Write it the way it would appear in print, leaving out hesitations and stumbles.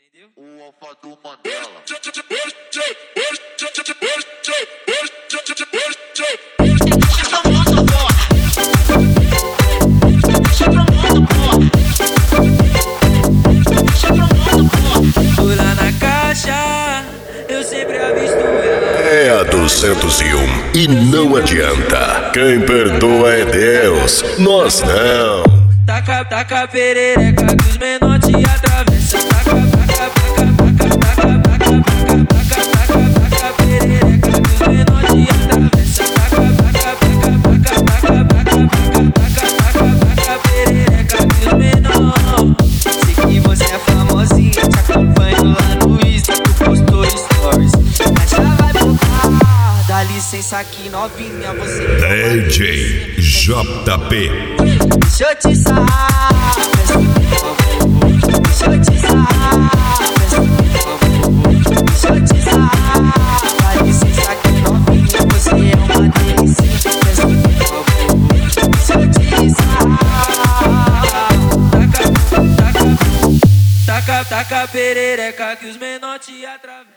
entendeu? O alfa do Mandela. Lá na caixa, eu sempre avisto ela. É a 201 e não adianta. Quem perdoa é Deus, nós não. Taca perereca que os menor te atravessa. Taca perereca que os menor te atravessa. Taca perereca que os menor. Sei que você é famosinha, te acompanho lá no Insta, tu postou stories. Mas já vai botar, dá licença aqui novinha, você DJ JP. deixa eu te sarrar, deixa eu te sarrar, deixa eu te sarrar. Dá licença aqui novinha, você é uma delícia. Deixa eu te sarrar. Taca perereca que os menor te atravessam.